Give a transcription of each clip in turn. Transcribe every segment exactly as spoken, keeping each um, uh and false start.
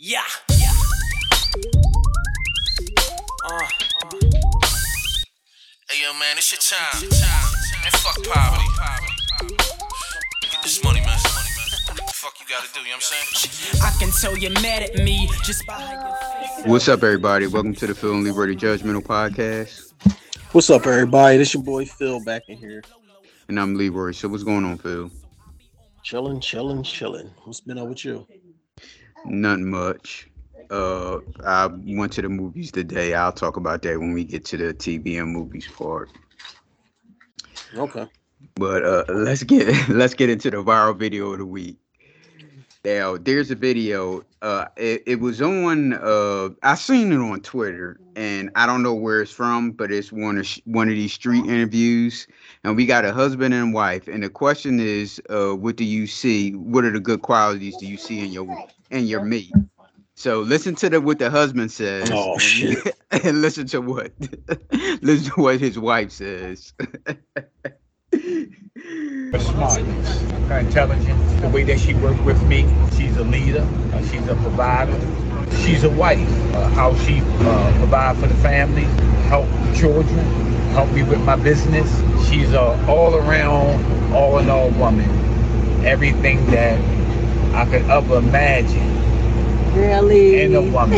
Yeah. Yeah. Uh, uh. Hey yo, man, it's your time. And fuck poverty. Get this money, man. What the fuck you gotta do? You know what I'm saying? I can tell you're mad at me just by how your face. What's up, everybody? Welcome to the Phil and Liberty Judgmental Podcast. What's up, everybody? This your boy Phil back in here. And I'm Leroy. So what's going on, Phil? Chilling, chilling, chilling. What's been up with you? Nothing much. Uh, I went to the movies today. I'll talk about that when we get to the T V and movies part. Okay. But uh, let's get let's get into the viral video of the week. Now, there's a video. Uh, it, it was on. Uh, I seen it on Twitter, and I don't know where it's from, but it's one of one of these street interviews. And we got a husband and wife, and the question is, uh, what do you see? What are the good qualities do you see in your in your mate? So listen to the what the husband says. Oh and, shit! And listen to what listen to what his wife says. Her smartness, her intelligence, the way that she worked with me. She's a leader, uh, she's a provider, she's a wife. Uh, how she uh, provide for the family, help the children, help me with my business. She's a all-around, all-in-all woman. Everything that I could ever imagine. Really? In a woman.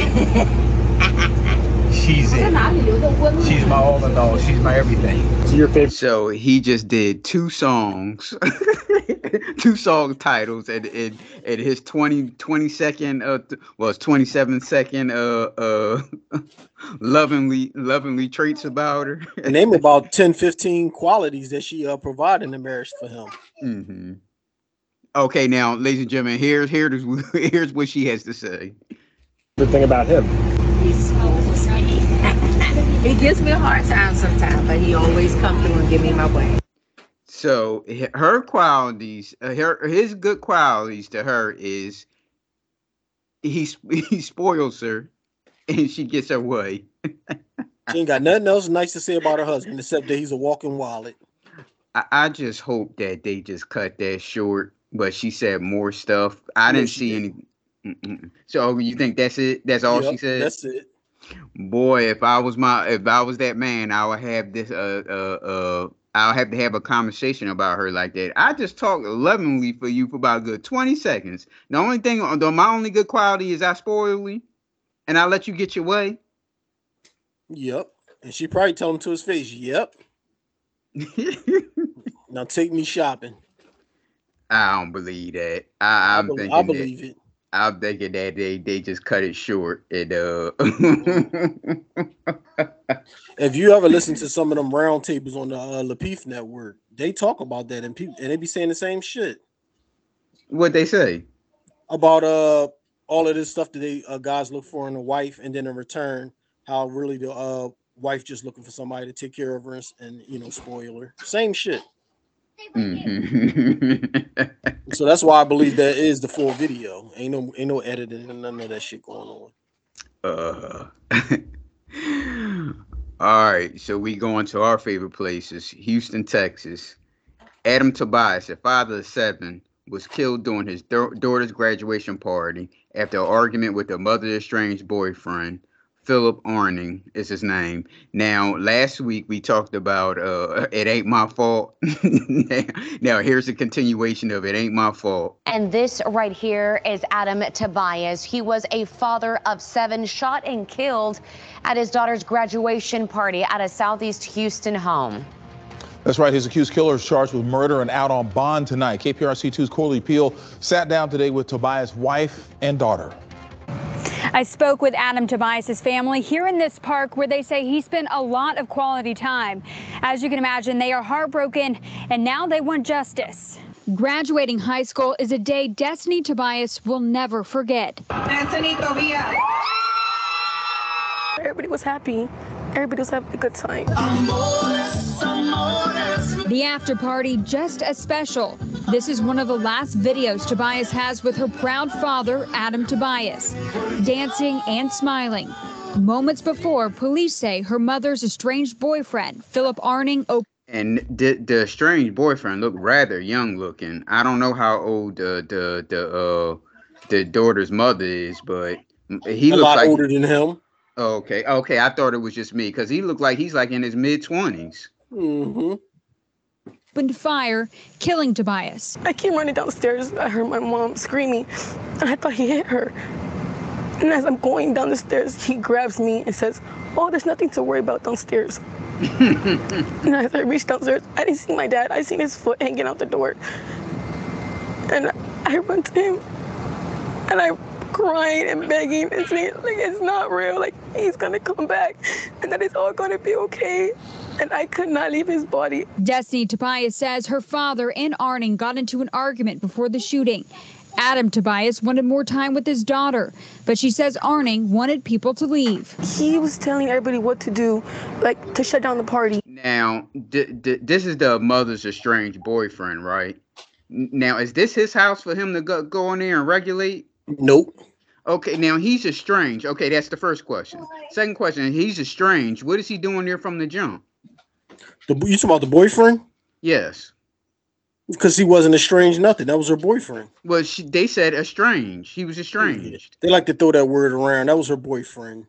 She's it. She's my all in all. She's my everything. So your favorite? So he just did two songs, two song titles, and and, and his twenty, twenty second, uh, well, it's twenty-seven second, uh, uh, lovingly, lovingly traits about her. Name about ten, fifteen qualities that she uh provided in the marriage for him. Mm-hmm. Okay, now, ladies and gentlemen, here's here's here's what she has to say. The thing about him. He's so sweet. He gives me a hard time sometimes, but he always comes through and give me my way. So her qualities, uh, her his good qualities to her is he he spoils her, and she gets her way. She ain't got nothing else nice to say about her husband except that he's a walking wallet. I, I just hope that they just cut that short. But she said more stuff. I No, didn't she see didn't. any. Mm-mm. So you think that's it? That's all Yep, she said? That's it. Boy, if I was my, if I was that man, I would have this. Uh, uh, uh. I'll have to have a conversation about her like that. I just talked lovingly for you for about a good twenty seconds. The only thing, the my only good quality is I spoil you, and I let you get your way. Yep. And she probably told him to his face, yep. Now take me shopping. I don't believe that. I, I'm I, be- thinking I believe that, it. I'm thinking that they, they just cut it short. And uh, If you ever listen to some of them round tables on the uh, Lapeef network, they talk about that, and people and they be saying the same shit what they say? about uh all of this stuff that they uh, guys look for in a wife, and then in return, how really the uh wife just looking for somebody to take care of her and, and you know spoil her. Same shit. Mm-hmm. So that's why I believe that is the full video. Ain't no ain't no editing and none of that shit going on. uh, all right, so we go into our favorite places, Houston, Texas. Adam Tobias, a father of seven, was killed during his da- daughter's graduation party after an argument with a mother's estranged boyfriend. Philip Arning is his name. Now, last week we talked about uh, It Ain't My Fault. Now, here's a continuation of It Ain't My Fault. And this right here is Adam Tobias. He was a father of seven, shot and killed at his daughter's graduation party at a Southeast Houston home. That's right. His accused killer is charged with murder and out on bond tonight. K P R C two's Corley Peel sat down today with Tobias' wife and daughter. I spoke with Adam Tobias' family here in this park where they say he spent a lot of quality time. As you can imagine, they are heartbroken and now they want justice. Graduating high school is a day Destiny Tobias will never forget. Anthony Tobias. Everybody was happy. Everybody was having a good time. The after party just as special. This is one of the last videos Tobias has with her proud father, Adam Tobias, dancing and smiling. Moments before, police say her mother's estranged boyfriend, Philip Arning, opened. And the, the estranged boyfriend looked rather young looking. I don't know how old the the the uh the daughter's mother is, but He a looks lot like older than him. Okay, okay. I thought it was just me because he looked like he's like in his mid twenties. Mm-hmm. Opened fire, killing Tobias. I came running downstairs. I heard my mom screaming, and I thought he hit her. And as I'm going down the stairs, he grabs me and says, "Oh, there's nothing to worry about downstairs." And as I reached downstairs, I didn't see my dad. I seen his foot hanging out the door. And I run to him, and I'm crying and begging and saying, like, it's not real. Like, he's gonna come back, and that it's all gonna be okay. And I could not leave his body. Destiny Tobias says her father and Arning got into an argument before the shooting. Adam Tobias wanted more time with his daughter, but she says Arning wanted people to leave. He was telling everybody what to do, like to shut down the party. Now, d- d- this is the mother's estranged boyfriend, right? N- Now, is this his house for him to go, go in there and regulate? Nope. Okay, now he's estranged. Okay, that's the first question. Second question, he's estranged. What is he doing there from the jump? The, you talking about the boyfriend? Yes. Because he wasn't estranged, nothing. That was her boyfriend. Well, she, they said estranged. He was estranged. They like to throw that word around. That was her boyfriend.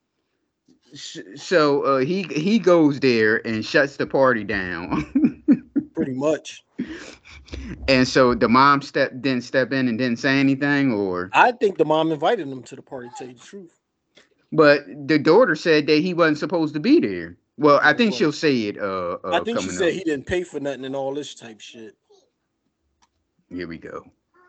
So uh, he he goes there and shuts the party down. Pretty much. And so the mom step didn't step in and didn't say anything, or I think the mom invited him to the party. To tell you the truth. But the daughter said that he wasn't supposed to be there. Well, I think she'll say it. Uh, uh, I think she said up. he didn't pay for nothing and all this type shit. Here we go.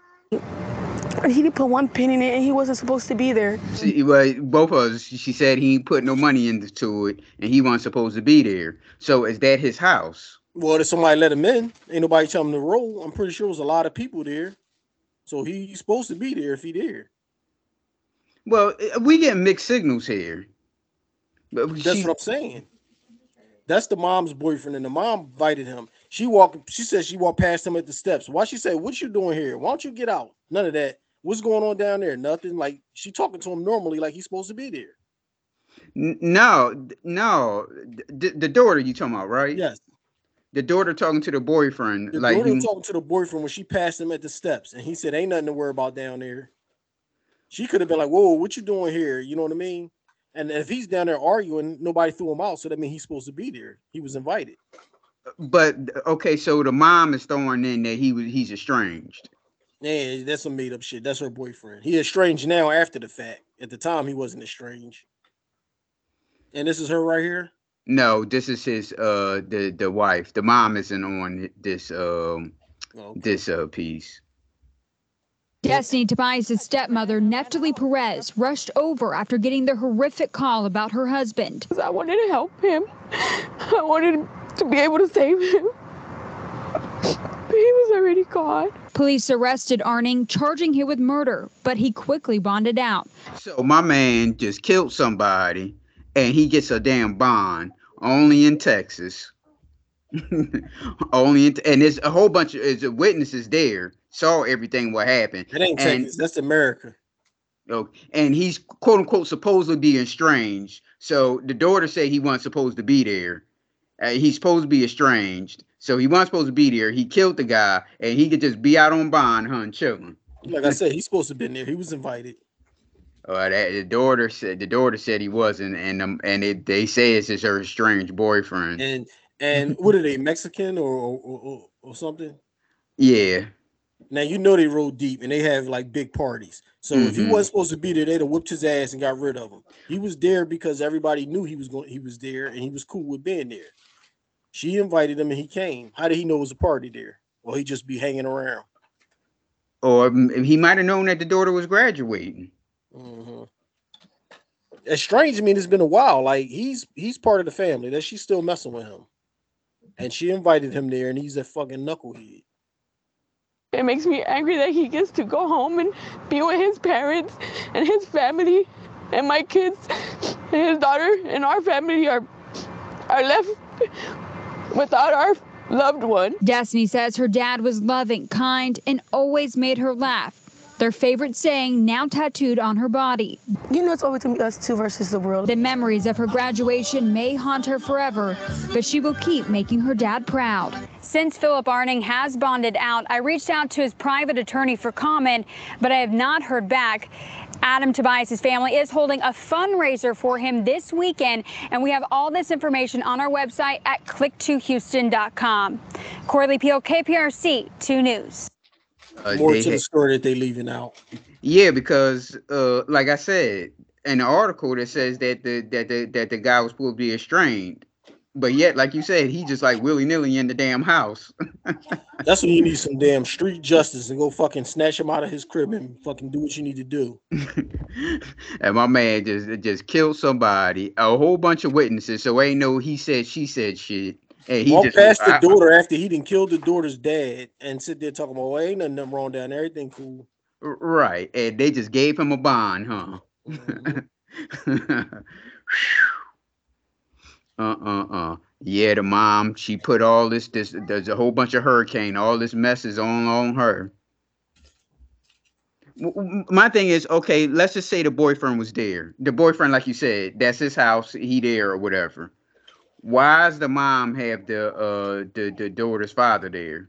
And he didn't put one pin in it, and he wasn't supposed to be there. See, well, both of us. She said he put no money into it, and he wasn't supposed to be there. So is that his house? Well, if somebody let him in, ain't nobody tell him to roll. I'm pretty sure there's a lot of people there, so he's supposed to be there if he there. Well, we get mixed signals here. But That's she, what I'm saying. That's the mom's boyfriend, and the mom invited him. She walked. She said she walked past him at the steps. Why she say, "What you doing here? Why don't you get out?" None of that. What's going on down there? Nothing. Like she talking to him normally, like he's supposed to be there. No, no, the, the daughter you talking about, right? Yes. The daughter talking to the boyfriend, The like daughter you, talking to the boyfriend when she passed him at the steps, and he said, "Ain't nothing to worry about down there." She could have been like, "Whoa, what you doing here?" You know what I mean? And if he's down there arguing, nobody threw him out, so that means he's supposed to be there. He was invited. But okay, so the mom is throwing in that he was he's estranged. Yeah, that's some made up shit. That's her boyfriend. He estranged now after the fact. At the time, he wasn't estranged. And this is her right here. No, this is his uh the the wife. The mom isn't on this um okay. this uh piece. Destiny Tobias' stepmother, Neftali Perez, rushed over after getting the horrific call about her husband. I wanted to help him. I wanted to be able to save him. But he was already gone. Police arrested Arning, charging him with murder, but he quickly bonded out. So my man just killed somebody, and he gets a damn bond only in Texas. Only in, and there's a whole bunch of there's witnesses there, saw everything what happened. It ain't and, Texas, that's America. Oh, and he's quote unquote supposedly being estranged. So the daughter said he wasn't supposed to be there. Uh, he's supposed to be estranged, so he wasn't supposed to be there. He killed the guy, and he could just be out on bond, huh, and chilling. Like I said, he's supposed to have been there. He was invited. Uh, that, the daughter said the daughter said he wasn't, and um, and it, they say it's just her estranged boyfriend. And and what are they, Mexican or or, or or something? Yeah. Now you know they roll deep and they have like big parties. So mm-hmm. if he wasn't supposed to be there, they'd have whipped his ass and got rid of him. He was there because everybody knew he was going. He was there and he was cool with being there. She invited him and he came. How did he know it was a party there? Well, he just be hanging around. Or he might have known that the daughter was graduating. Mm-hmm. It's strange. I mean, it's been a while. Like he's he's part of the family. That she's still messing with him, and she invited him there, and he's a fucking knucklehead. It makes me angry that he gets to go home and be with his parents and his family, and my kids and his daughter and our family are are left without our loved one. Destiny says her dad was loving, kind, and always made her laugh. their favorite saying now tattooed on her body. You know, it's always going to be us two versus the world. The memories of her graduation may haunt her forever, but she will keep making her dad proud. Since Philip Arning has bonded out, I reached out to his private attorney for comment, but I have not heard back. Adam Tobias' family is holding a fundraiser for him this weekend, and we have all this information on our website at click two houston dot com. Corley Peel, K P R C two News. Uh, More to the story that they leaving out. Yeah, because uh, like I said in the article, that says that the that the that the guy was supposed to be estranged, but yet, like you said, he just like willy nilly in the damn house. That's when you need some damn street justice and go fucking snatch him out of his crib and fucking do what you need to do. And my man just just killed somebody, a whole bunch of witnesses, so ain't no he said she said shit. And he Walk just past the I, daughter after he didn't kill the daughter's dad and sit there talking about, well, ain't nothing, nothing wrong down there, everything cool. Right, and they just gave him a bond, huh? Mm-hmm. uh uh uh. Yeah, the mom, she put all this this there's a whole bunch of hurricane, all this messes on on her. My thing is, okay, let's just say the boyfriend was there. The boyfriend, like you said, that's his house, he there or whatever. Why does the mom have the uh the, the daughter's father there?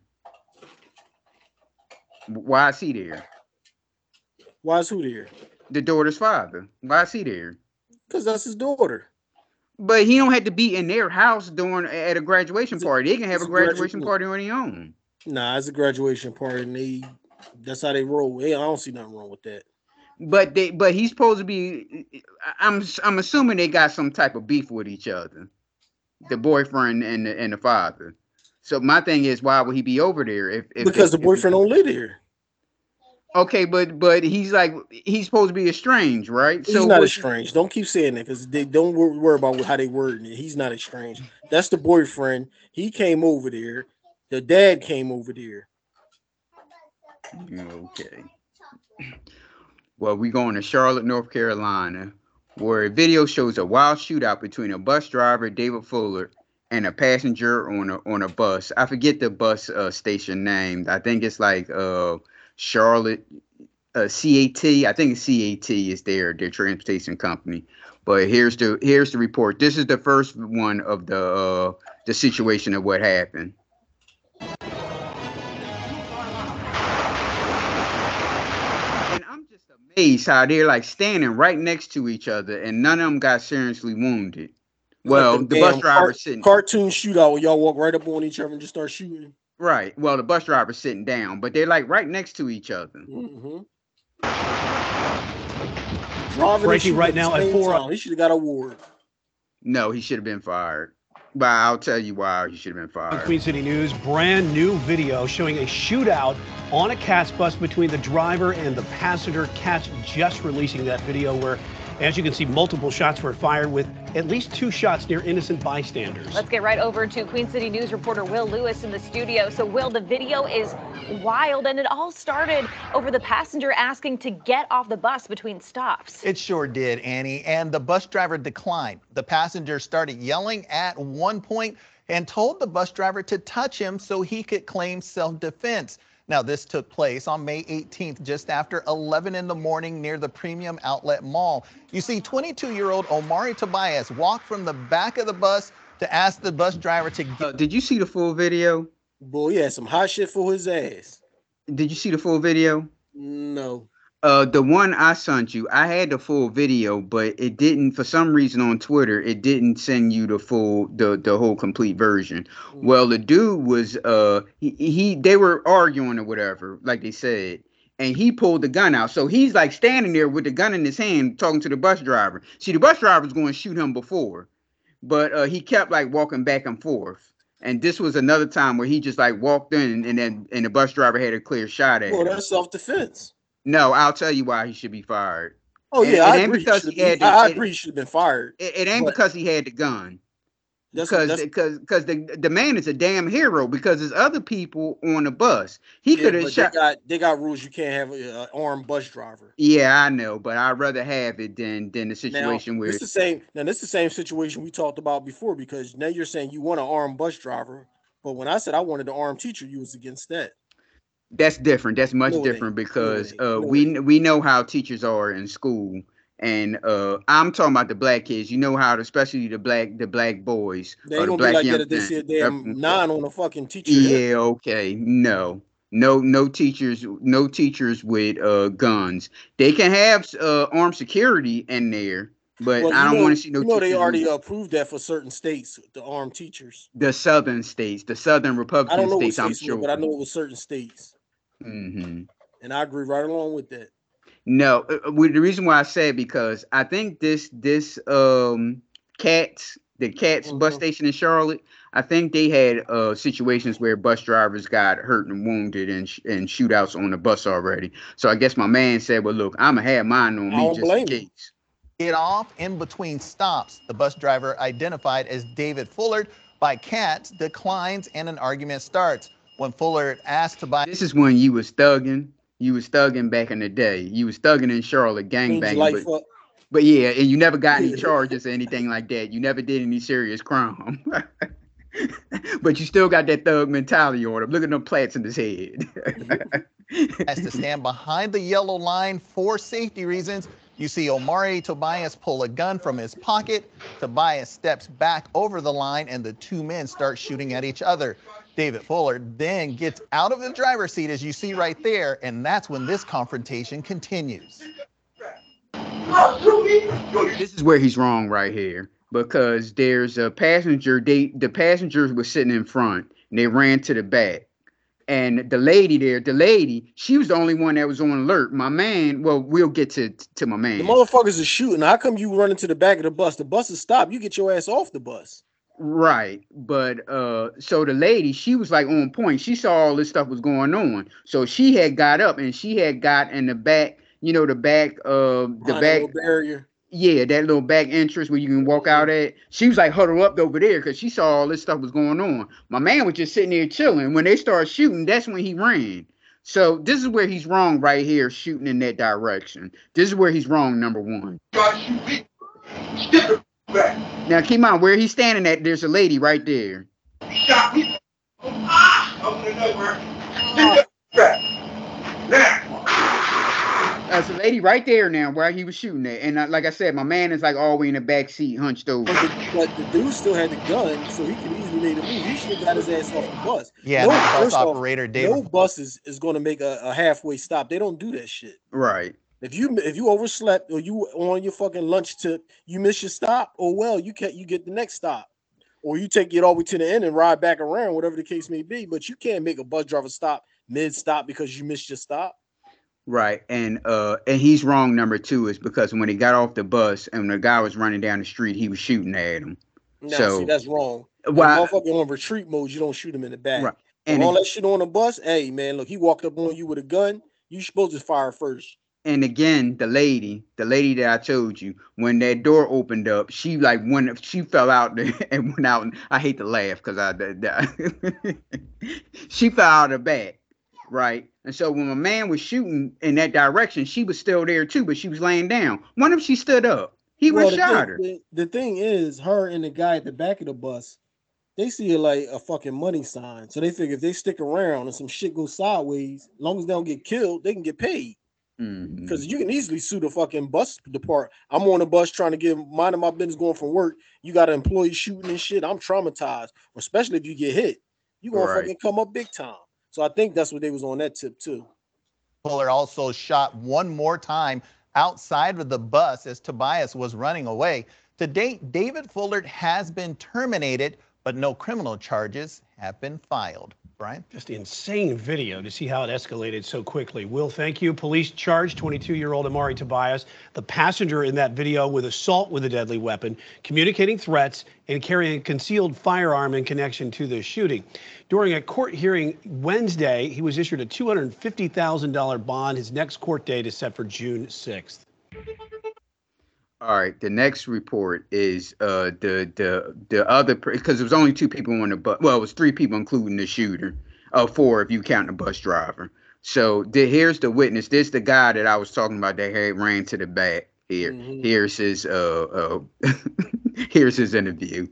Why is he there? Why is who there? The daughter's father. Why is he there? Because that's his daughter. But he don't have to be in their house during at a graduation party. They can have a graduation gradu- party on their own. Nah, it's a graduation party, and they that's how they roll. Hey, I don't see nothing wrong with that. But they but he's supposed to be. I'm I'm assuming they got some type of beef with each other. The boyfriend and the, and the father. So my thing is, why would he be over there? If, if because if, the boyfriend if, don't live there. Okay, but but he's like he's supposed to be estranged, right? He's so not what, estranged. Don't keep saying that because they don't worry about how they wording it. He's not estranged. That's the boyfriend. He came over there. The dad came over there. Okay. Well, we going to Charlotte, North Carolina, where a video shows a wild shootout between a bus driver, David Fuller, and a passenger on a on a bus. I forget the bus uh, station name. I think it's like uh, Charlotte uh, C A T. I think C A T is their their transportation company. But here's the here's the report. This is the first one of the uh, the situation of what happened. Amazed how they're like standing right next to each other and none of them got seriously wounded. Well, like the bus driver cart- sitting cartoon shootout where y'all walk right up on each other and just start shooting. Right. Well, the bus driver's sitting down, but they're like right next to each other. Mm-hmm. Breaking right now at four. Time. He should have got an award. No, he should have been fired. But I'll tell you why he should have been fired. Queen City News, brand new video showing a shootout on a CATS bus between the driver and the passenger. CATS just releasing that video where, as you can see, multiple shots were fired with at least two shots near innocent bystanders. Let's get right over to Queen City News reporter Will Lewis in the studio. So, Will, the video is wild, and it all started over the passenger asking to get off the bus between stops. It sure did, Annie, and the bus driver declined. The passenger started yelling at one point and told the bus driver to touch him so he could claim self-defense. Now, this took place on May eighteenth, just after eleven in the morning near the Premium Outlet Mall. You see, twenty-two-year-old Omari Tobias walked from the back of the bus to ask the bus driver to get... Uh, did you see the full video? Boy, he had some hot shit for his ass. Did you see the full video? No. Uh, the one I sent you, I had the full video, but it didn't, for some reason on Twitter, it didn't send you the full, the, the whole complete version. Mm. Well, the dude was, uh, he, he, they were arguing or whatever, like they said, and he pulled the gun out. So he's like standing there with the gun in his hand, talking to the bus driver. See, the bus driver was going to shoot him before, but uh, he kept like walking back and forth. And this was another time where he just like walked in and then, and the bus driver had a clear shot at him. Well, that's self-defense. No, I'll tell you why he should be fired. Oh yeah, it, I, it agree because he he had the, I it, agree he should have been fired. It, it ain't because he had the gun. That's, because that's, because because the the man is a damn hero because there's other people on the bus. He could have yeah, shot. They got, they got rules. You can't have an uh, armed bus driver. Yeah, I know, but I'd rather have it than than the situation now, where it's the same. Now this is the same situation we talked about before because now you're saying you want an armed bus driver, but when I said I wanted an armed teacher, you was against that. That's different. That's much No, it different ain't. because No, it ain't. uh, No, we we know how teachers are in school, and uh, I'm talking about the black kids. You know how, especially the black the black boys They or ain't the gonna be black like that young if they men. see a damn nine on a fucking teacher hip. Yeah, okay, no, no, no teachers, no teachers with uh guns. They can have uh armed security in there, but Well, I you don't know, want to see no you know they teachers already with approved that for certain states, the armed teachers. the southern states, the southern I Republican don't know what states. I'm states it was, sure. but I know it was certain states, hmm and I agree right along with that. No, uh, uh, well, the reason why I said because I think this this um cats the cats bus Mhm. station in Charlotte. I think they had uh situations where bus drivers got hurt and wounded and sh- and shootouts on the bus already. So I guess my man said, "Well, look, I'm gonna have mine on I me don't just in blame him. case." Get off in between stops. The bus driver, identified as David Fullard by cats, declines and an argument starts. When Fullard asked to buy, This is when you was thugging. You was thugging back in the day. You was thugging in Charlotte, Cleaned your gangbanging, but life up. but yeah, and you never got any charges or anything like that. You never did any serious crime. But you still got that thug mentality on him. Look at them plaits in his head. has to stand behind the yellow line for safety reasons. You see Omari Tobias pull a gun from his pocket. Tobias steps back over the line and the two men start shooting at each other. David Fullard then gets out of the driver's seat, as you see right there, and that's when this confrontation continues. This is where he's wrong right here, because there's a passenger. They the passengers were sitting in front and they ran to the back. And the lady there, the lady, she was the only one that was on alert. My man, well, we'll get to to my man. The motherfuckers are shooting. How come you running to the back of the bus? The bus is stopped. You get your ass off the bus. Right. But uh so the lady, she was like on point. She saw all this stuff was going on. So she had got up and she had got in the back, you know, the back uh the Behind a back little barrier. yeah, that little back entrance where you can walk out at. She was like huddled up over there because she saw all this stuff was going on. My man was just sitting there chilling. When they started shooting, that's when he ran. So this is where he's wrong right here, shooting in that direction. This is where he's wrong, number one. Now keep in mind where he's standing at, there's a lady right there. There's a lady right there now where he was shooting at. And uh, like I said, my man is like all the way in the back seat, hunched over. But the, but the dude still had the gun, so he could easily make a move. He should have got his ass off the bus. Yeah, no, the bus first off, operator, David. no bus is, is going to make a, a halfway stop. They don't do that shit. Right. If you if you overslept or you on your fucking lunch tip, you miss your stop. Oh well, you can't. You get the next stop, or you take it all the way to the end and ride back around, whatever the case may be. But you can't make a bus driver stop mid stop because you missed your stop. Right. And uh and he's wrong, number two, is because when he got off the bus and the guy was running down the street, he was shooting at him. No, so see, that's wrong. Well, Motherfucker on retreat mode, you don't shoot him in the back. Right. And And all it- that shit on the bus, hey man, look, he walked up on you with a gun. You supposed to fire first. And again, the lady, the lady that I told you, when that door opened up, she like went, she fell out and went out. And I hate to laugh because I, that, she fell out of the back, right? And so when my man was shooting in that direction, she was still there too, but she was laying down. One of them, she stood up. He Well, would the have shot thing, her. the, the thing is, her and the guy at the back of the bus, they see it like a fucking money sign. So they figure if they stick around and some shit goes sideways, as long as they don't get killed, they can get paid. Mhm. Because you can easily sue the fucking bus department. I'm on a bus trying to get minding my business going from work. You got an employee shooting and shit. I'm traumatized, especially if you get hit. You gonna Right. fucking come up big time. So I think that's what they was on that tip too. Fuller also shot one more time outside of the bus as Tobias was running away. To date, David Fullard has been terminated, but no criminal charges have been filed. Brian? Just insane video to see how it escalated so quickly. Will, thank you. Police charged twenty-two-year-old Omari Tobias, the passenger in that video, with assault with a deadly weapon, communicating threats, and carrying a concealed firearm in connection to the shooting. During a court hearing Wednesday, he was issued a two hundred fifty thousand dollars bond. His next court date is set for June sixth. All right, the next report is uh the the the other, because there was only two people on the bus. Well, it was three people including the shooter. Uh, four if you count the bus driver. So the, here's the witness. This the guy that I was talking about that had ran to the back. Here, Mhm. here's his uh uh here's his interview.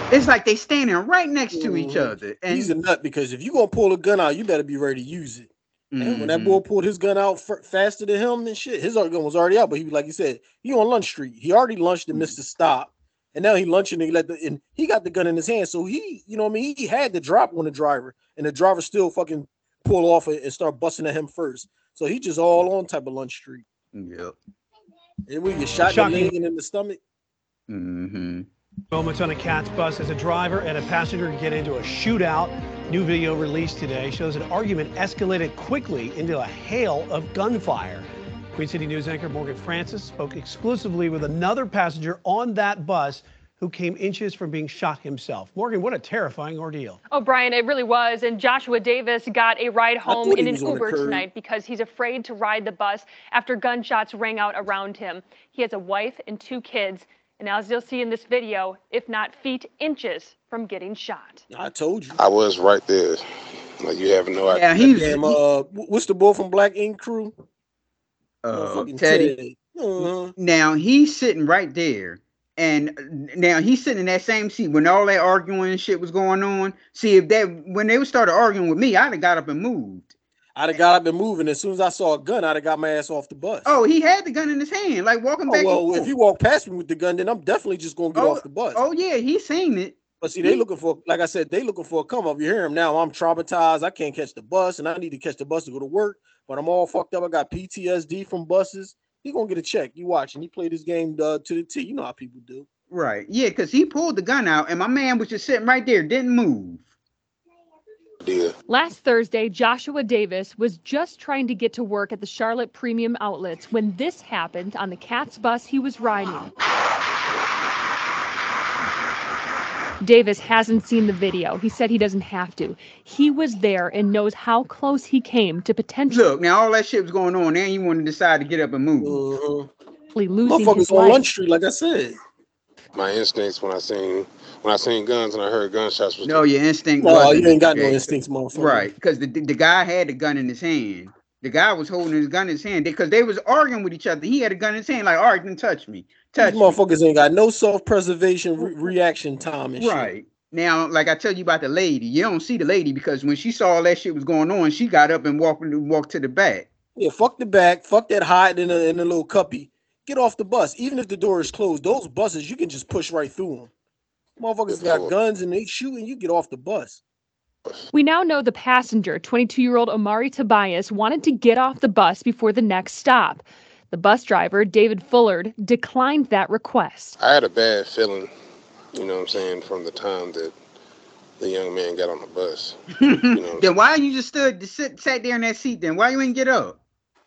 It's like they standing right next to each Mhm. other. And He's a nut because if you gonna pull a gun out, you better be ready to use it. And when that Mhm. boy pulled his gun out f- faster than him and shit, his gun was already out. But he was like you said, he on Lunch Street. He already lunched and missed the stop, and now he lunching and he let the and he got the gun in his hand. So he, you know, what I mean, he had the drop on the driver, and the driver still fucking pull off and start busting at him first. So he just all on type of Lunch Street. Yep. And we get shot in Shocking. the leg and in the stomach. Mm-hmm. Moments on a CATS bus as a driver and a passenger get into a shootout. New video released today shows an argument escalated quickly into a hail of gunfire. Queen City News anchor Morgan Francis spoke exclusively with another passenger on that bus who came inches from being shot himself. Morgan, what a terrifying ordeal. Oh, Brian, it really was. And Joshua Davis got a ride home thought in he an was on the Uber curb. tonight because he's afraid to ride the bus after gunshots rang out around him. He has a wife and two kids. And as you'll see in this video, if not feet, inches from getting shot. I told you. I was right there. Like, you have no idea. Yeah, he was. Damn, uh, what's the boy from Black Ink Crew? Uh, Motherfucking Teddy. Ted. Uh-huh. Now he's sitting right there, and now he's sitting in that same seat when all that arguing and shit was going on. See, if that when they started arguing with me, I'd have got up and moved. I'd have got up and moved, and as soon as I saw a gun, I'd have got my ass off the bus. Oh, he had the gun in his hand, like walking Oh, back. well, and if forth. he walked past me with the gun, then I'm definitely just gonna get Oh, off the bus. Oh yeah, he's seen it. But see, they looking for, like I said, they looking for a come up. You hear him now. I'm traumatized. I can't catch the bus, and I need to catch the bus to go to work. But I'm all fucked up. I got P T S D from buses. He gonna get a check. You watch, and he played this game uh, to the T. You know how people do. Right. Yeah, because he pulled the gun out, and my man was just sitting right there, didn't move. Yeah. Last Thursday, Joshua Davis was just trying to get to work at the Charlotte Premium Outlets when this happened on the CATS bus he was riding. Davis hasn't seen the video. He said he doesn't have to. He was there and knows how close he came to potentially Look, now all that shit was going on, and you want to decide to get up and move. Uh-huh. losing his Motherfuckers on life. Lunch Street, like I said. My instincts when I seen when I seen guns and I heard gunshots was No, your instinct. No, wasn't you ain't got no okay. instincts, motherfucker. Right, because the the guy had the gun in his hand. The guy was holding his gun in his hand because they was arguing with each other. He had a gun in his hand, like, all right, then touch me. Touch These me. motherfuckers ain't got no self-preservation re- reaction time and shit. Right. Now, like I tell you about the lady, you don't see the lady because when she saw all that shit was going on, she got up and walked walked to the back. Yeah, fuck the back, fuck that hide in a in a little cuppy. Get off the bus. Even if the door is closed, those buses you can just push right through them. Motherfuckers got guns and they shooting, you get off the bus. We now know the passenger, twenty-two-year-old Omari Tobias, wanted to get off the bus before the next stop. The bus driver, David Fullard, declined that request. I had a bad feeling, you know what I'm saying, from the time that the young man got on the bus. You know, Then why you just stood to sit sat there in that seat then? Why you ain't get up?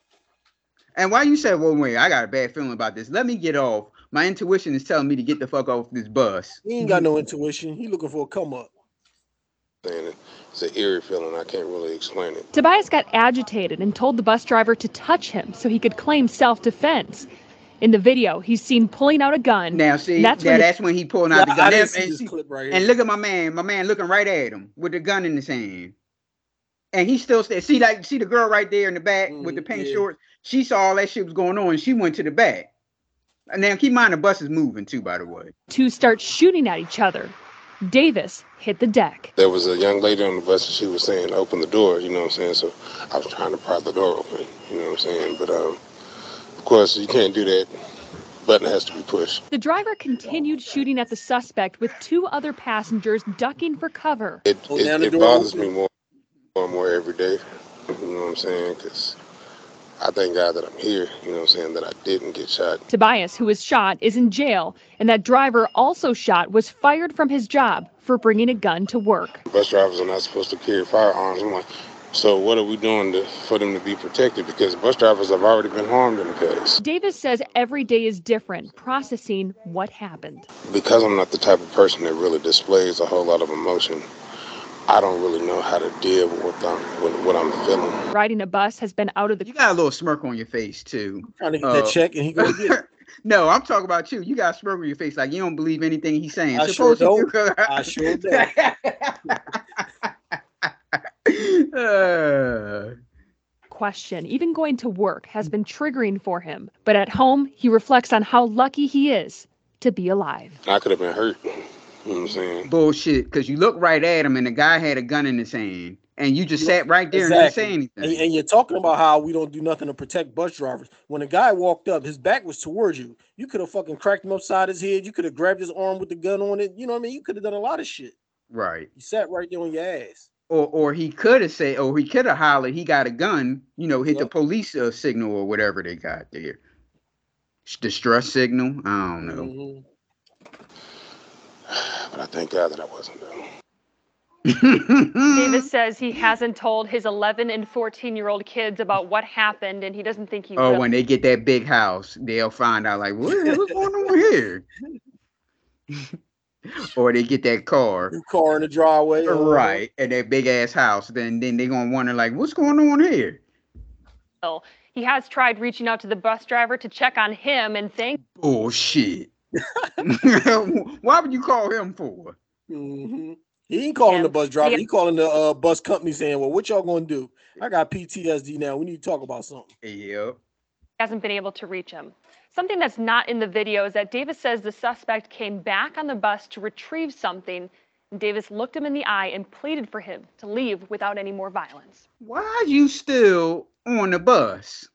And why you said, well, wait, I got a bad feeling about this. Let me get off. My intuition is telling me to get the fuck off this bus. He ain't got no intuition. He looking for a come up. and it's an eerie feeling. I can't really explain it. Tobias got agitated and told the bus driver to touch him so he could claim self-defense. In the video, he's seen pulling out a gun. Now, see, that's yeah, when the- that's when he pulling out Yeah, the I gun. didn't And, see and this see- clip right and here. look at my man, my man looking right at him with the gun in his hand. And he still stay. See, like, see the girl right there in the back with the pink yeah. shorts. She saw all that shit was going on, and she went to the back. And now, keep in mind, the bus is moving too, by the way. two start shooting at each other. Davis hit the deck. There was a young lady on the bus and she was saying, open the door, you know what I'm saying? So I was trying to pry the door open, you know what I'm saying? But um, of course, you can't do that. Button has to be pushed. The driver continued shooting at the suspect with two other passengers ducking for cover. It, Hold down it, the it door bothers open. me more, more and more every day, you know what I'm saying? Because I thank God that I'm here, you know what I'm saying, that I didn't get shot. Tobias, who was shot, is in jail, and that driver also shot was fired from his job for bringing a gun to work. Bus drivers are not supposed to carry firearms. I'm like, so what are we doing to, for them to be protected? Because bus drivers have already been harmed in the past. Davis says every day is different, processing what happened. Because I'm not the type of person that really displays a whole lot of emotion, I don't really know how to deal with what I'm, with what I'm feeling. Riding a bus has been out of the... You got a little smirk on your face, too. Trying to get Uh, that check and he gonna get it. No, I'm talking about you. You got a smirk on your face like you don't believe anything he's saying. I sure Suppose don't. you- I sure don't. Uh, question. Even going to work has been triggering for him. But at home, he reflects on how lucky he is to be alive. I could have been hurt, You know what I'm saying? Bullshit, because you look right at him and the guy had a gun in his hand. And you just sat right there exactly. and didn't say anything. And, and you're talking about how we don't do nothing to protect bus drivers. When the guy walked up, his back was towards you. You could have fucking cracked him upside his head. You could have grabbed his arm with the gun on it. You know what I mean? You could have done a lot of shit. Right. You sat right there on your ass. Or or he could have said, or he could have hollered, he got a gun, you know, hit yep. the police uh, signal or whatever they got there. Distress signal. I don't know. Mm-hmm. But I thank God that I wasn't though. Davis says he hasn't told his eleven and fourteen year old kids about what happened, and he doesn't think he Oh, will. when they get that big house, they'll find out like, what, what's going on here? Or they get that car. New car in the driveway. Right. And that big ass house. Then then they're gonna wonder like, what's going on here? He has tried reaching out to the bus driver to check on him and think bullshit. Why would you call him for? Mm-hmm. He ain't calling yeah. the bus driver. Yeah. He calling the uh, bus company saying, well, what y'all gonna do? I got P T S D now. We need to talk about something. Yep. Hasn't been able to reach him. Something that's not in the video is that Davis says the suspect came back on the bus to retrieve something. And Davis looked him in the eye and pleaded for him to leave without any more violence. Why are you still on the bus?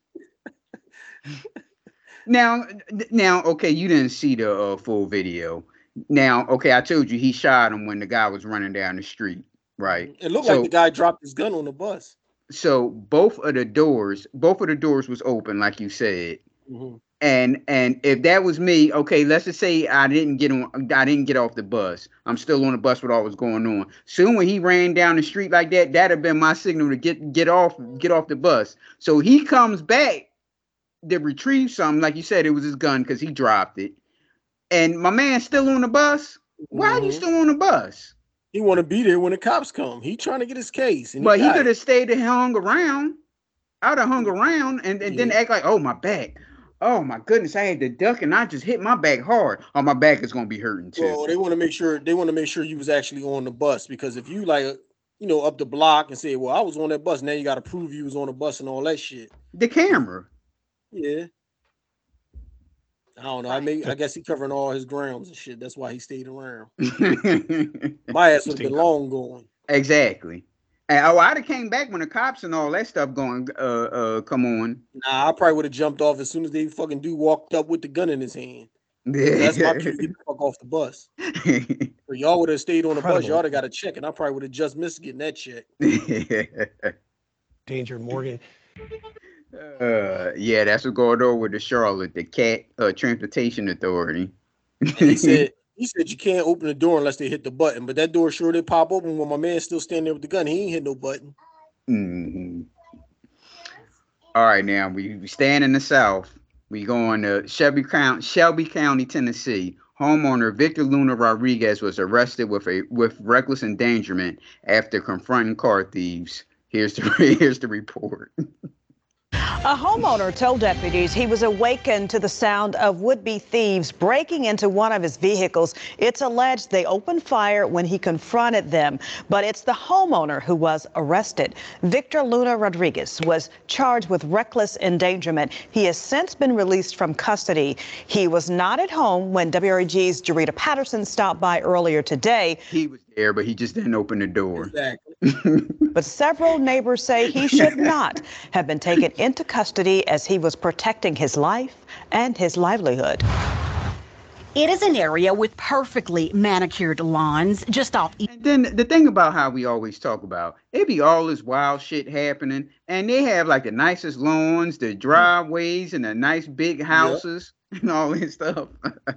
now, now, okay, you didn't see the uh, full video. Now, okay, I told you he shot him when the guy was running down the street, right? It looked so, like the guy dropped his gun on the bus. So both of the doors, both of the doors was open, like you said. Mm-hmm. And and if that was me, okay, let's just say I didn't get on, I didn't get off the bus. I'm still on the bus with all what's going on. Soon when he ran down the street like that, that'd have been my signal to get get off, get off the bus. So he comes back to retrieve something, like you said, it was his gun because he dropped it. And my man's still on the bus. Why mm-hmm. are you still on the bus? He want to be there when the cops come. He trying to get his case. And but he, he could have stayed and hung around. I'd have hung around and, and yeah. then act like, oh, my back. Oh, my goodness, I had to duck and I just hit my back hard. Oh, my back is going to be hurting too. Well, they want to make sure they want to make sure you was actually on the bus, because if you like, you know, up the block and say, well, I was on that bus, now you got to prove you was on the bus and all that shit. The camera. Yeah. I don't know. I may, I guess he covering all his grounds and shit. That's why he stayed around. My ass would have been long gone. Exactly. And oh, I'd have came back when the cops and all that stuff going uh uh come on. Nah, I probably would have jumped off as soon as they fucking dude walked up with the gun in his hand. That's my cue. Get the fuck off the bus. Or y'all would have stayed on the Incredible. bus. Y'all would have got a check, and I probably would have just missed getting that check. Danger, Morgan. Uh, yeah, that's what going on with the Charlotte, the Cat uh, Transportation Authority. And he said he said you can't open the door unless they hit the button, but that door sure did pop open when my man's still standing there with the gun. He ain't hit no button. Mm-hmm. All right, now we, we stand in the South. We going to Shelby County, Shelby County, Tennessee. Homeowner Victor Luna Rodriguez was arrested with a with reckless endangerment after confronting car thieves. Here's the here's the report. A homeowner told deputies he was awakened to the sound of would-be thieves breaking into one of his vehicles. It's alleged they opened fire when he confronted them, but it's the homeowner who was arrested. Victor Luna Rodriguez was charged with reckless endangerment. He has since been released from custody. He was not at home when W R E G's Jarita Patterson stopped by earlier today. He was there, but he just didn't open the door. Exactly. But several neighbors say he should not have been taken into custody as he was protecting his life and his livelihood. It is an area with perfectly manicured lawns just off. And then the thing about how we always talk about, it be all this wild shit happening, and they have like the nicest lawns, the driveways, and the nice big houses, yep. and all this stuff.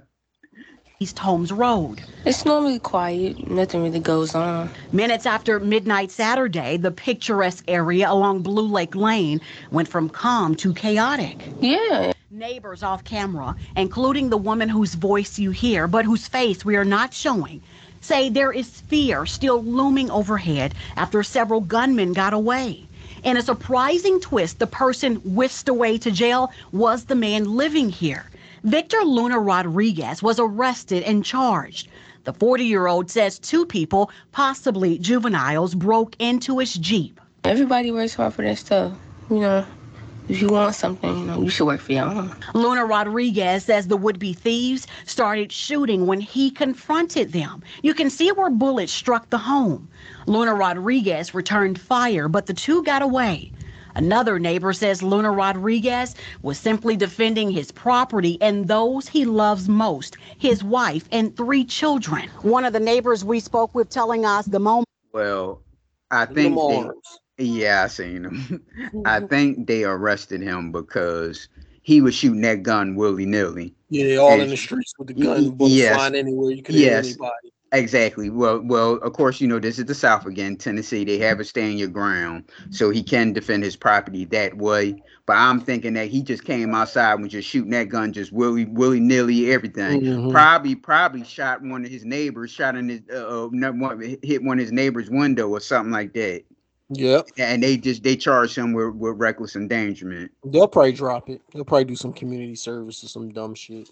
East Holmes Road. It's normally quiet. Nothing really goes on. Minutes after midnight Saturday, the picturesque area along Blue Lake Lane went from calm to chaotic. Yeah. Neighbors off camera, including the woman whose voice you hear, but whose face we are not showing, say there is fear still looming overhead after several gunmen got away. In a surprising twist, the person whisked away to jail was the man living here. Victor Luna Rodriguez was arrested and charged. The forty-year-old says two people, possibly juveniles, broke into his Jeep. Everybody works hard for their stuff, you know. If you want something, you know, you should work for your own. Luna Rodriguez says the would-be thieves started shooting when he confronted them. You can see where bullets struck the home. Luna Rodriguez returned fire, but the two got away. Another neighbor says Luna Rodriguez was simply defending his property and those he loves most, his wife and three children. One of the neighbors we spoke with telling us the moment. Well, I think they, yeah, I seen him. I think they arrested him because he was shooting that gun willy-nilly. Yeah, all and, in the streets with the gun, bullets yes, flying anywhere. You can yes, hit anybody. Exactly. Well, well, of course, you know, this is the South again, Tennessee. They have a stand your ground, so he can defend his property that way. But I'm thinking that he just came outside and was just shooting that gun, just willy willy nilly, everything. Mm-hmm. Probably, probably shot one of his neighbors, shot in his, uh, hit one of his neighbor's window or something like that. Yep. And they just they charged him with, with reckless endangerment. They'll probably drop it. They'll probably do some community service or some dumb shit.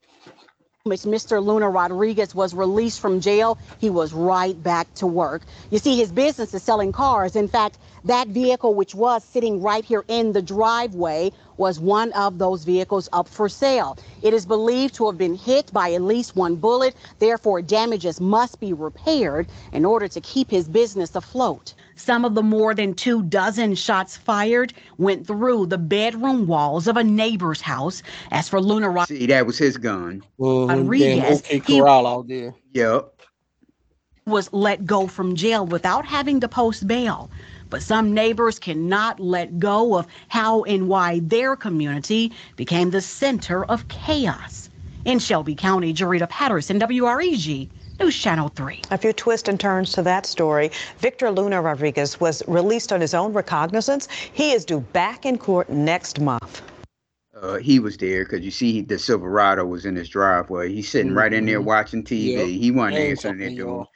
Mister Luna Rodriguez was released from jail. He was right back to work. You see, his business is selling cars. In fact, that vehicle, which was sitting right here in the driveway, was one of those vehicles up for sale. It is believed to have been hit by at least one bullet. Therefore, damages must be repaired in order to keep his business afloat. Some of the more than two dozen shots fired went through the bedroom walls of a neighbor's house. As for Luna Rodriguez, see, that was his gun. Rodriguez, okay, corral out there. Yep. Was let go from jail without having to post bail. But some neighbors cannot let go of how and why their community became the center of chaos. In Shelby County, Jarita Patterson, W R E G News Channel three. A few twists and turns to that story. Victor Luna Rodriguez was released on his own recognizance. He is due back in court next month. Uh, he was there because you see the Silverado was in his driveway. He's sitting mm-hmm. right in there watching T V. Yep. He wasn't answering that door.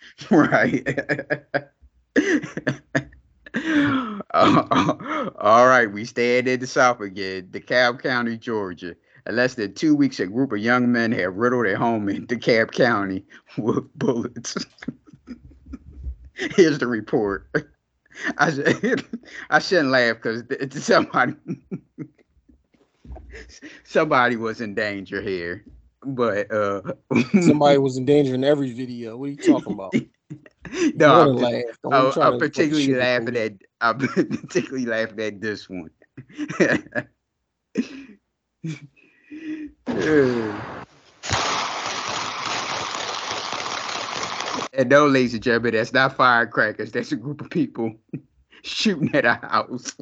Right. uh, all right, we staying in the South again. DeKalb County, Georgia. In less than two weeks, a group of young men have riddled their home in DeKalb County with bullets. Here's the report. I, I shouldn't laugh because somebody somebody was in danger here, but uh, somebody was in danger in every video. What are you talking about? No, I'm, laugh. I'm, I'm particularly laughing at. I'm particularly laughing at this one. And no, ladies and gentlemen, that's not firecrackers. That's a group of people shooting at a house.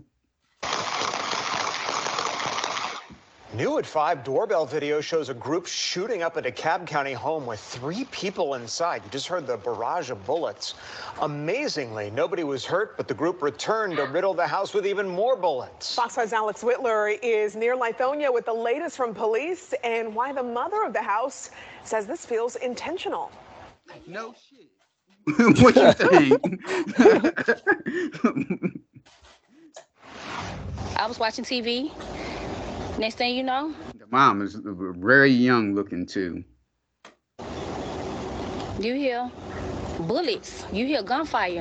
New at five, doorbell video shows a group shooting up a DeKalb County home with three people inside. You just heard the barrage of bullets. Amazingly, nobody was hurt, but the group returned to riddle the house with even more bullets. Fox five's Alex Whitler is near Lithonia with the latest from police and why the mother of the house says this feels intentional. No shit. What you think? I was watching T V. Next thing you know, the mom is very young looking too. You hear bullets, you hear gunfire.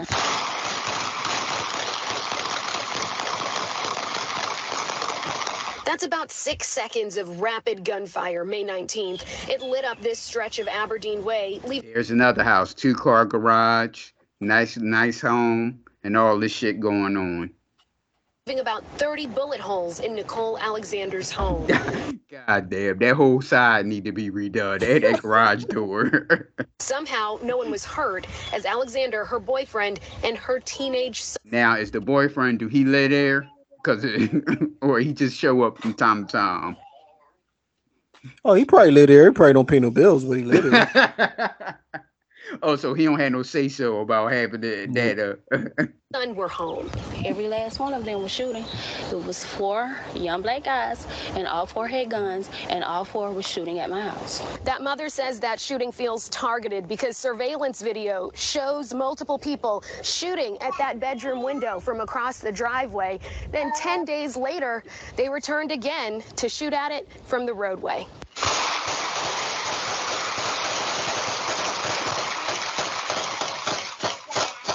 That's about six seconds of rapid gunfire May nineteenth. It lit up this stretch of Aberdeen Way. There's another house, two-car garage, nice, nice home, and all this shit going on. Leaving about thirty bullet holes in Nicole Alexander's home. God damn, that whole side need to be redone. That, that garage door. Somehow, no one was hurt as Alexander, her boyfriend, and her teenage son. Now, is the boyfriend, do he live there? Cause it, or he just show up from time to time? Oh, he probably live there. He probably don't pay no bills, but he live there. Oh, so he don't have no say so about having that. that uh, son were home. Every last one of them was shooting. It was four young black guys, and all four had guns, and all four were shooting at my house. That mother says that shooting feels targeted because surveillance video shows multiple people shooting at that bedroom window from across the driveway. Then ten days later, they returned again to shoot at it from the roadway.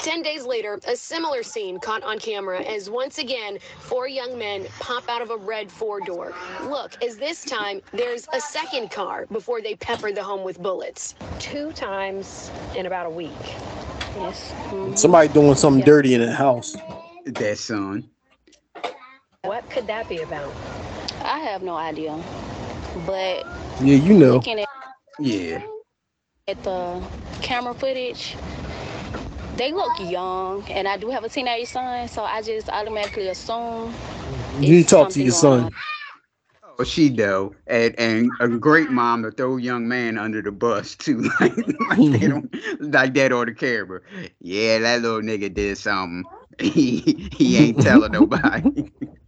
Ten days later, a similar scene caught on camera as once again, four young men pop out of a red four-door. Look, as this time, there's a second car before they pepper the home with bullets. Two times in about a week. Yes. Mm-hmm. Somebody doing something yeah. dirty in the house. That son. What could that be about? I have no idea. But yeah, you know. Looking at, yeah. At the camera footage, they look young, and I do have a teenage son, so I just automatically assume. You need to talk to your son. On. Oh, she do, and and a great mom to throw a young man under the bus too, like, like, they don't, like that on the camera. Yeah, that little nigga did something. He he ain't telling nobody.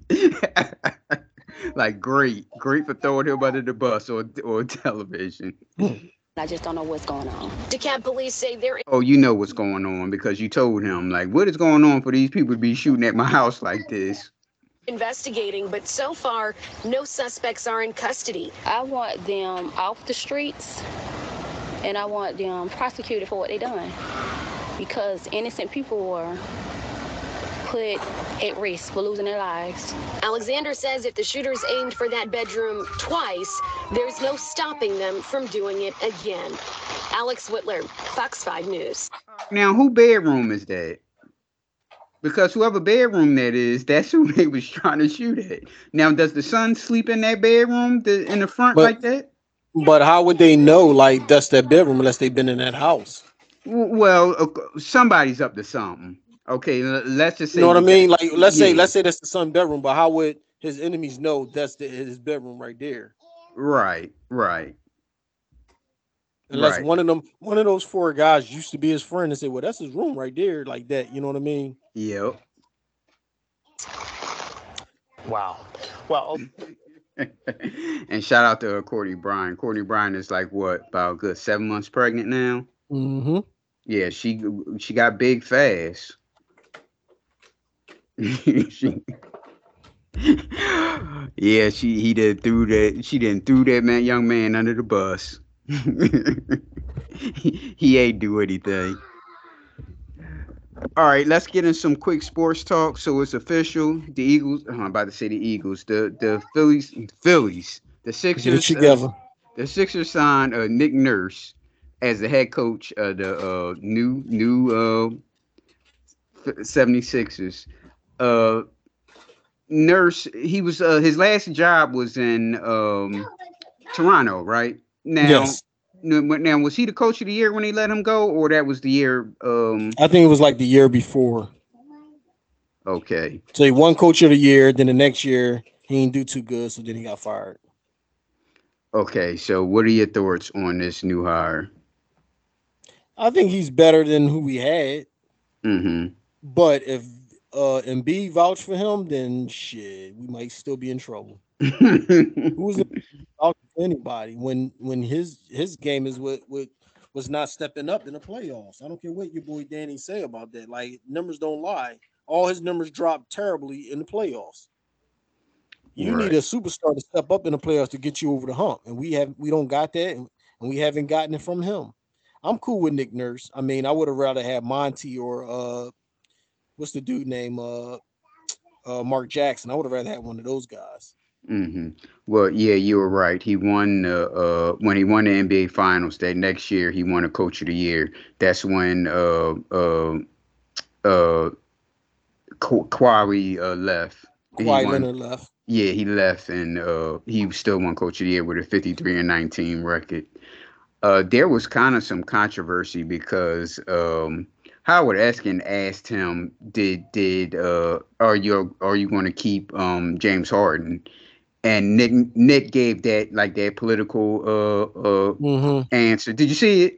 Like great, great for throwing him under the bus or or television. I just don't know what's going on. DeKalb police say they're. Oh, you know what's going on because you told him. Like, what is going on for these people to be shooting at my house like this? Investigating, but so far, no suspects are in custody. I want them off the streets, and I want them prosecuted for what they done, because innocent people were put at risk for losing their lives. Alexander says if the shooters aimed for that bedroom twice, there's no stopping them from doing it again. Alex Whitler, Fox five News. Now, who bedroom is that? Because whoever bedroom that is, that's who they was trying to shoot at. Now, does the son sleep in that bedroom the, in the front but, like that? But how would they know, like, that's their bedroom unless they've been in that house? Well, uh, somebody's up to something. Okay, let's just say. You know what I mean? Like, let's yeah. say, let's say that's the son's bedroom, but how would his enemies know that's the, his bedroom right there? Right, right. Unless right. one of them, one of those four guys used to be his friend and say, well, that's his room right there, like that. You know what I mean? Yep. Wow. Well. And shout out to uh, Courtney Bryan. Courtney Bryan is like what, about good seven months pregnant now? Mm-hmm. Yeah, she she got big fast. she, yeah, she he did threw that she didn't threw that man young man under the bus. he, he ain't do anything. All right, let's get in some quick sports talk. So it's official. The Eagles, I'm about to say the Eagles, the the Phillies, Phillies, the Sixers. Get it together. Uh, the Sixers signed uh, Nick Nurse as the head coach of the uh, new new uh, seventy-sixers. Uh, Nurse, he was uh, his last job was in um, Toronto, right? Now, yes. Now, was he the coach of the year when they let him go, or that was the year? Um... I think it was like the year before. Okay. So he won coach of the year. Then the next year he didn't do too good, so then he got fired. Okay. So what are your thoughts on this new hire? I think he's better than who we had. Mm-hmm. But if uh, Embiid vouched for him, then shit, we might still be in trouble. Who's out for anybody when when his his game is what what was not stepping up in the playoffs? I don't care what your boy Danny say about that. Like, numbers don't lie. All his numbers dropped terribly in the playoffs. You right. need a superstar to step up in the playoffs to get you over the hump, and we have we don't got that, and, and we haven't gotten it from him. I'm cool with Nick Nurse. I mean, I would have rather had Monty or uh, what's the dude name? Uh, uh, Mark Jackson. I would have rather had one of those guys. Mm-hmm. Well, yeah, you were right. He won uh, uh, when he won the N B A Finals. That next year, he won a Coach of the Year. That's when uh, uh, uh, Kawhi uh, left. Kawhi Leonard left. Yeah, he left, and uh, he still won Coach of the Year with a fifty-three and nineteen record. Uh, there was kind of some controversy because um, Howard Eskin asked him, "Did did uh, are you are you going to keep um, James Harden?" And Nick Nick gave that like that political uh, uh, mm-hmm. answer. Did you see it?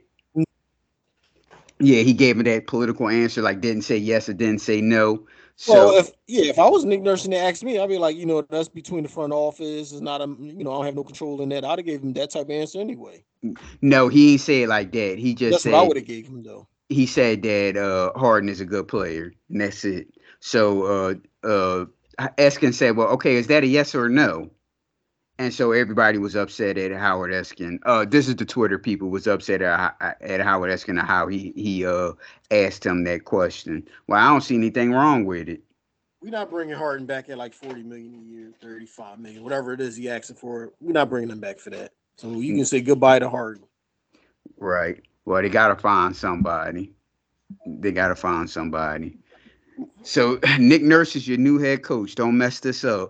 Yeah, he gave me that political answer, like didn't say yes or didn't say no. So, well, if yeah, if I was Nick Nurse and they asked me, I'd be like, you know, that's between the front office. It's not a, you know, I don't have no control in that. I'd have gave him that type of answer anyway. No, he ain't say it like that. He just that's said what I would have gave him though. He said that uh, Harden is a good player, and that's it. So uh, uh, Eskin said, "Well, okay, is that a yes or a no?" And so everybody was upset at Howard Eskin. Uh, this is the Twitter people was upset at, at Howard Eskin and how he he uh asked him that question. Well, I don't see anything wrong with it. We're not bringing Harden back at like forty million a year, thirty-five million, whatever it is he asking for. We're not bringing him back for that. So you can say goodbye to Harden. Right. Well, they gotta find somebody. They gotta find somebody. So Nick Nurse is your new head coach. Don't mess this up.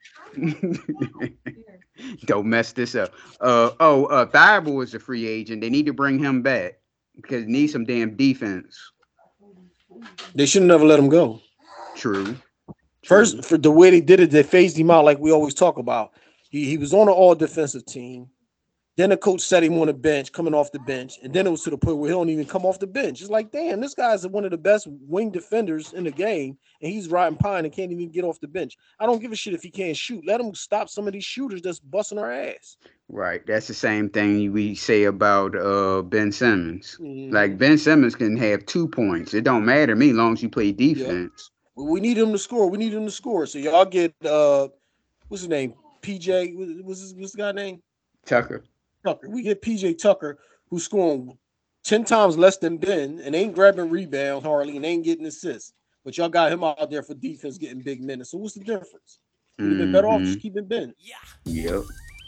Don't mess this up. Uh oh, uh Thibault is a free agent. They need to bring him back because they need some damn defense. They should never let him go. True. First, for the way they did it, they phased him out like we always talk about. He he was on an all defensive team. Then the coach set him on the bench, coming off the bench, and then it was to the point where he don't even come off the bench. It's like, damn, this guy's one of the best wing defenders in the game, and he's riding pine and can't even get off the bench. I don't give a shit if he can't shoot. Let him stop some of these shooters that's busting our ass. Right. That's the same thing we say about uh, Ben Simmons. Mm-hmm. Like Ben Simmons can have two points. It don't matter to me as long as you play defense. Well, we need him to score. We need him to score. So y'all get uh, what's his name? P J. What's his, what's the guy name? Tucker. Tucker. We get P J Tucker, who's scoring ten times less than Ben and ain't grabbing rebounds hardly and ain't getting assists. But y'all got him out there for defense, getting big minutes. So what's the difference? We'd have been better off just keeping Ben. Yep.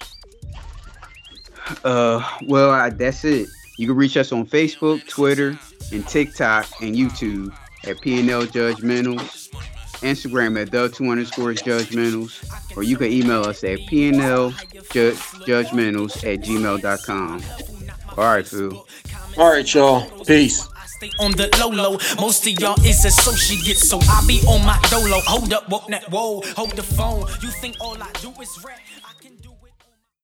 Uh, well, I, that's it. You can reach us on Facebook, Twitter, and TikTok and YouTube at P and L Judgmentals, Instagram at the two underscores Judgmentals, or you can email us at P and L Judgmentals at gmail dot com. All right, Phil. All right, y'all. Peace. Stay on the low low. Most of y'all is associates, so I be on my dolo. Hold up, walk that whoa, hold the phone. You think all I do is rap?